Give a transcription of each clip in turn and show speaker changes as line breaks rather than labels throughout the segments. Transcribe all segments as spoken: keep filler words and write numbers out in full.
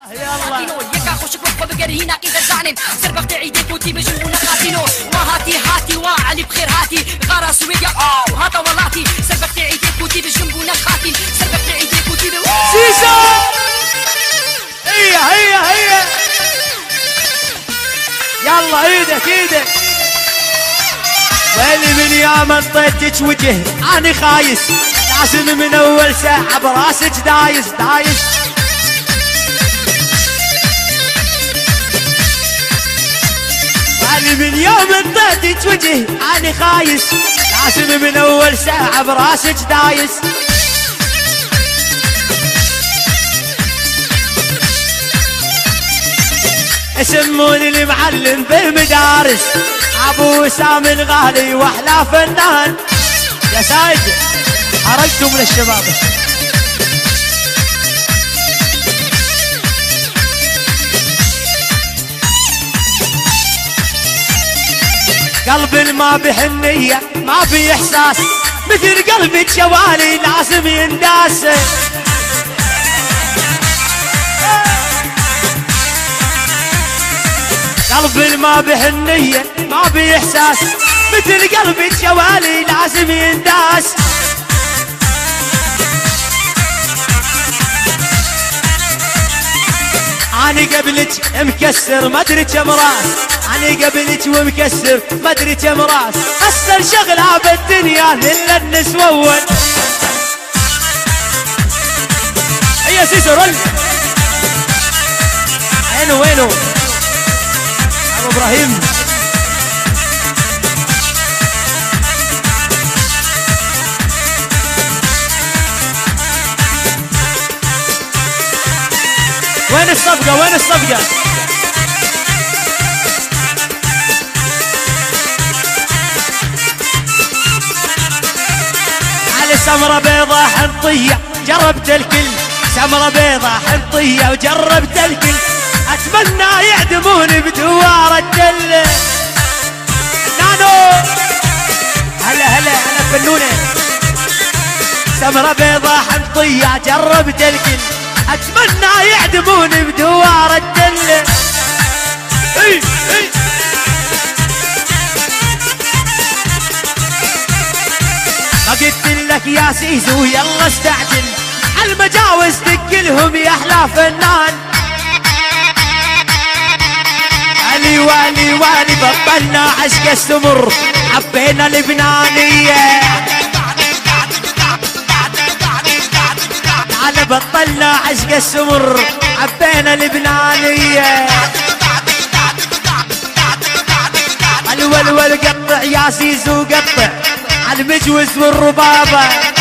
يلا يكا خوش كوفا بقرهينا كي تزعنن سربق تعيدك وتي بجنبونا قاتينو وهاتي هاتي وعلي بخير هاتي غارة سوية او هاتا ولاتي سربق تعيدك وتي بجنبونا خاتي سربق تعيدك وتي بجنبونا
سيسو هيا هيا هيا يلا ايدك ايدك ويلي من يوم انطيتك وجه اني خايس لازم من اول ساعة براسك دايس دايس ويلي من يوم انطيتك وجه اني خايس لازم من اول ساعة براسك دايس يسموني المعلم بالمدارس ابو وسام الغالي واحلى فنان يا سايد حرقتوا من الشباب قلب ما بحنية ما في احساس مثل قلبك شوالي لازم ينداس قلب ما بحنية ما بإحساس مثل قلبك شوالي لازم ينداس أنا قبلك مكسر ما أدري كم راس أنا قبلك ومكسر ما أدري كم راس أسر شغلة بالدنيا إلا النسوة أول هيا سيسو رل وينو وينو ابراهيم وين الصفقة وين الصفقة على سمرة بيضة حنطية جربت الكل سمرة بيضة حنطية وجربت الكل اتمنى يعدموني بدوار الدل نانو هلا هلا هلا فنونة سمرة بيضة حنطية جربت الكل اتمنى يعدموني بدوار الدل اي اي ما قلت لك يا سيزو يلا استعجل عالمجاوز دقلهم يا احلى فنان والي والي والي بطلنا عشق السمر حبينا لبنانية تعال بطلنا عشق السمر حبينا لبنانية الولول قطع يا سيزو قطع عالمجوز والربابة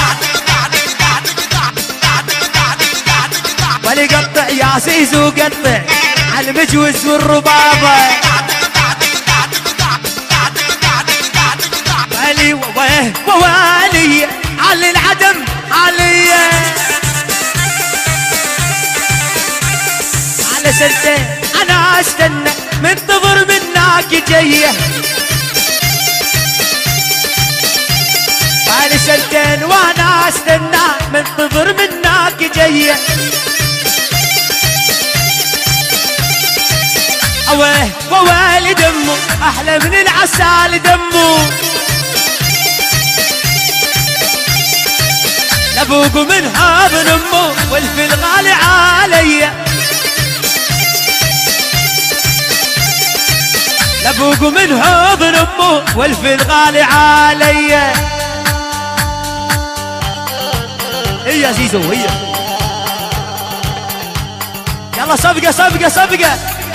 ولي قطع يا سيزو قطع عالمجوز والربابة والي وويه ووالي على العدم علي على سنتين انا استنى منتظر منك جايه على سنتين وانا استنى منتظر منك جايه اوه ووالي دمه احلى من العسل دمه لابوق منها ابن امه والفل غالي علي لابوق منها ابن امه والفل غالي علي هي زيزو هي يلا صفقه صفقه صفقه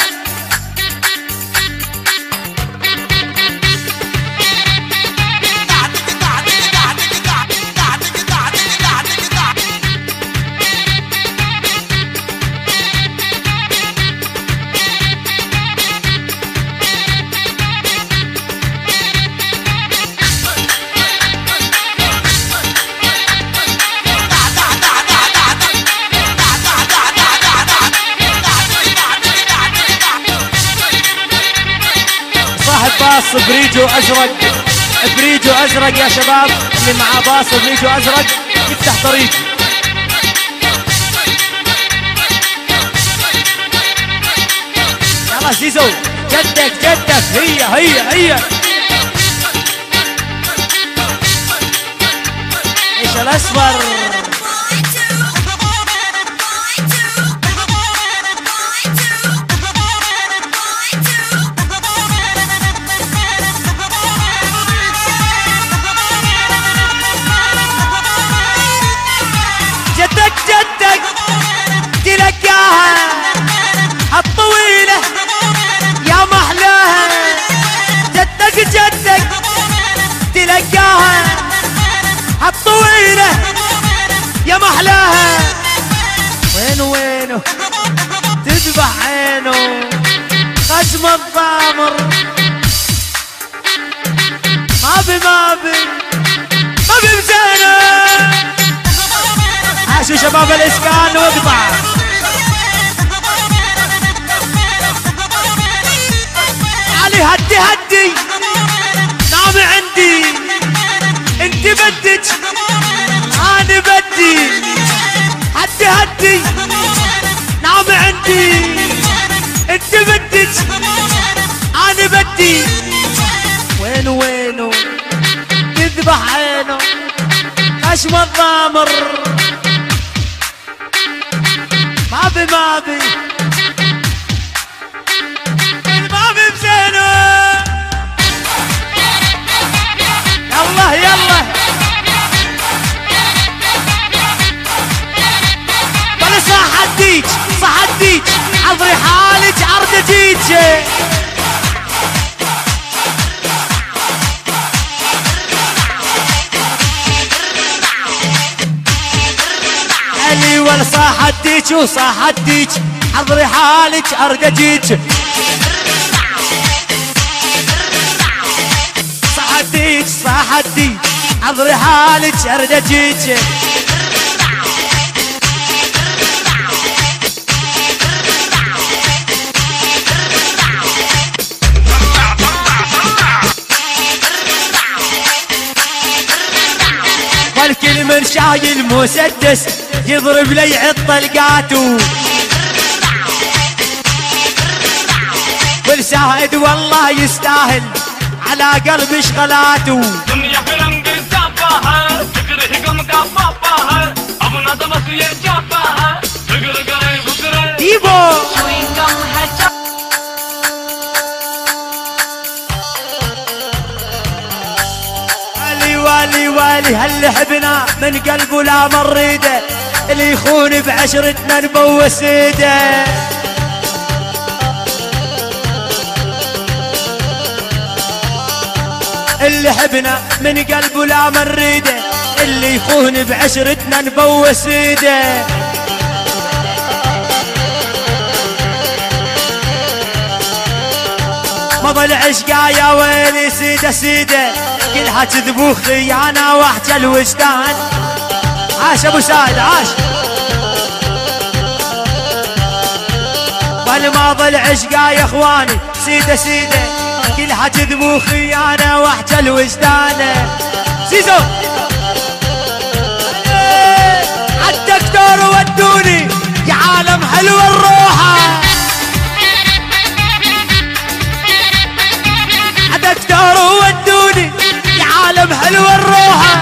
باص بريجو ازرق بريجو ازرق يا شباب اللي معاه باص بريجو ازرق يفتح طريق زيزو جدك جدك هي هي هي ايش الاصفر جدك جدك تلقاها الطويلة يا محلاها جدك جدك تلقاها الطويلة يا محلاها وين وينه تذبح عينه خشم الضامر ما بي ما بي ما بي بزينه عاشوا شباب الاسكان واقطع علي هدي هدي نامي عندي انت بدك انا بدي هدي هدي نامي عندي انت بدك انا بدي وين وينه يذبح عينه خشم الضامر ما بي ما بي ما بي بزينه يلا يلا بلا صح الديج صح الديج عذري حالك عرض ديج علي ولا صح الديج وصح الديج حضري حالك ارقجيج صح الديج صح الديج حضري حالك ارقجيج والكل من شايل مسدس يضرب لي عالطلقاتو والساهد والله يستاهل على قلب شغلاته
دنيا فيلم قصافها تقري قم قفافها ابو نظم سير جافها تقري قري بكره
ديبو والي والي والي هل حبنا من قلبه لا مريده اللي يخون بعشرتنا نبوس ايده اللي حبنا من قلبه لا مريده اللي يخون بعشرتنا نبوس ايده مضى العشقا يا ويلي سيده سيده كلها كذب وخيانه واحجى الوجدان عاش ابو سعد عاش بالماضي العشقا يا اخواني سيده سيده كلها كذب وخيانه واحجى الوجدان زيزو عالدكتور ودوني يا عالم حلو الروحه عالدكتور ودوني يا عالم حلو الروحه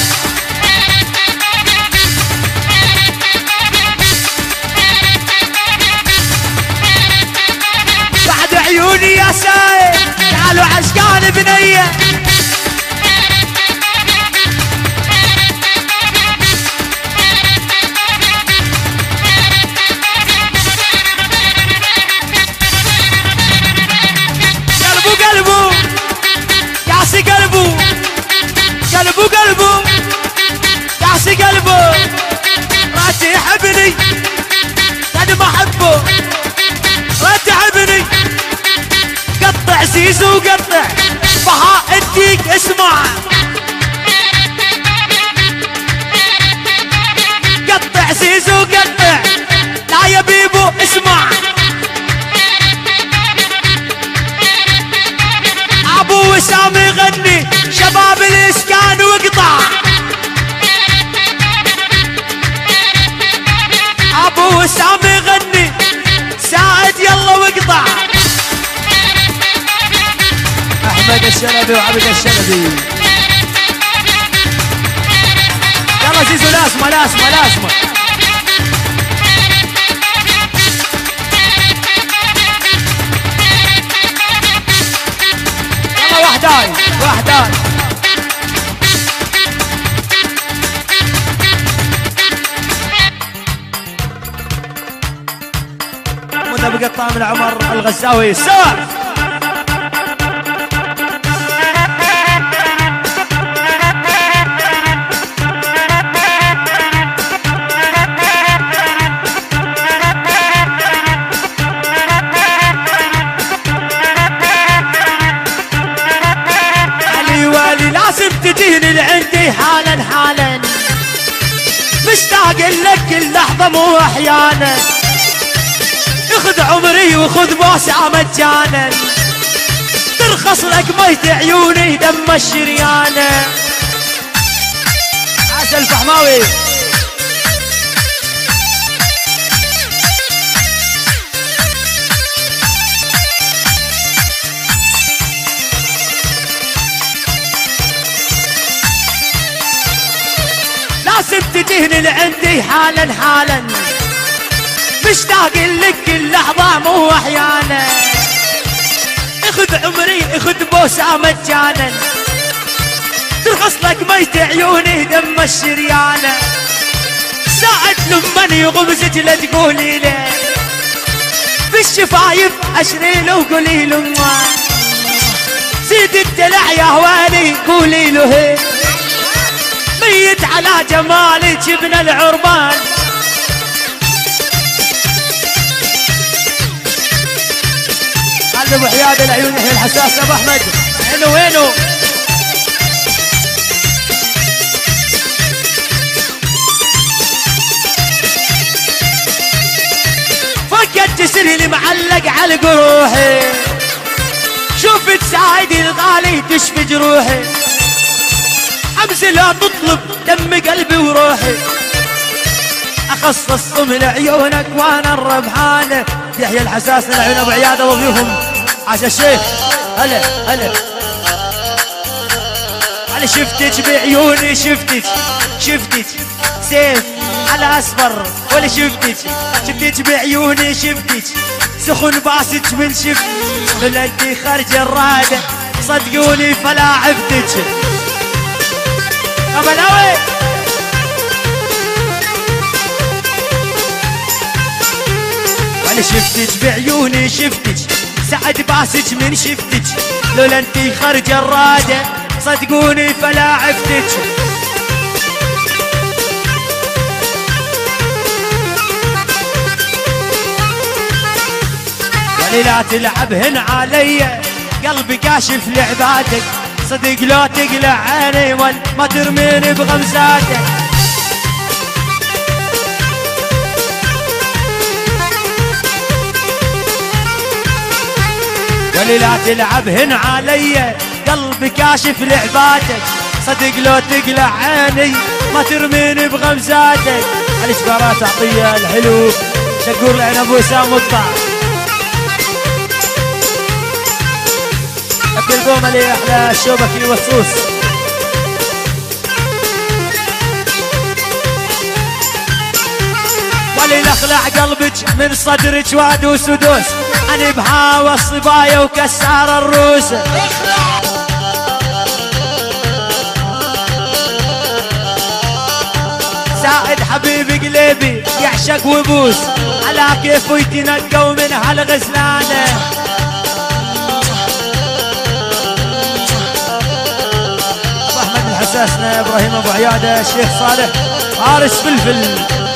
بعد عيوني يا سايق قالوا عشقان بنيه قلبو قلبو قاسي قلبو قلبو قلبو قاسي قلبو راتي يحبني قد ما احبه راتي يحبني قطع زيزو قطع بها اديك اسمع قطع زيزو قطع لا يا بيبو اسمع ابو وسام يغني شباب الاسكان واقطع ابو وسام يغني ساعد يلا واقطع الشلبي وعبد الشلبي. يلا زيزو لازمه لازمه لازمه. يلا وحداي وحداي. منا بقطع من عمر الغزاوي سار. تجيني لعندي حالا حالا، مشتاق لك كل لحظة مو احيانا، اخذ عمري وخذ بوسعة مجانا، ترخص لك ميت عيوني دم الشريانة. عسى الفحماوي. لازم تجيني لعندي حالا حالا، مشتاق لك كل لحظة مو احيانا، اخذ عمري اخذ بوسعة مجانا، ترخص لك ميت عيوني دم الشريانة، ساعد لمن يغمزك لا تقولي له، بالشفايف اشري له وقولي له ما، زيد الدلع يا هواني قولي له هي، ميت على جمالك ابن العربان. قلب وحياد العيون يحيى الحساس ابو احمد. وينو وينو فكت جسري اللي معلق على قروحي، شوفت سعيدي الغالي تشفي جروحي، امزي لا تطلب دم قلبي وروحي، اخصص من عيونك وانا الربحانه. يحيى الحساس للعيون ابو عياده وضيوفهم. عاش الشيخ. هلا هلا انا شفتك بعيوني، شفتك شفتك سيف على اصفر، ولا شفتك شفتك بعيوني، شفتك سخن باسك من شفت، ولا انتي خارج الراده صدقوني فلا عفتك. قبلاوي وانا شفتك بعيوني، شفتك سعد باسج من شفتك، لولا انتي خرج الراده صدقوني فلا عفتك. ولي لا تلعبهن علي، قلبي كاشف لعباتك، صدق لا تقلع عيني ما ترميني بغمزاتك. ولي لا تلعبهن علي، قلبي كاشف لعباتك، صدق لو تقلع عيني ما ترميني بغمزاتك. الاشبارات عطيه الحلو شكور لعين ابو وسام مقطع. القوم اللي احلى الشوبكي والصوص. ولي نخلع قلبك من صدرك وادوس ودوس، انا بهاوى الصبايا وكسار الروس. سائد حبيبي قلبي يعشق ويبوس، على كيف يتنقوا من هالغزلانه. حساسنا ابراهيم ابو عياده، الشيخ صالح، حارس فلفل.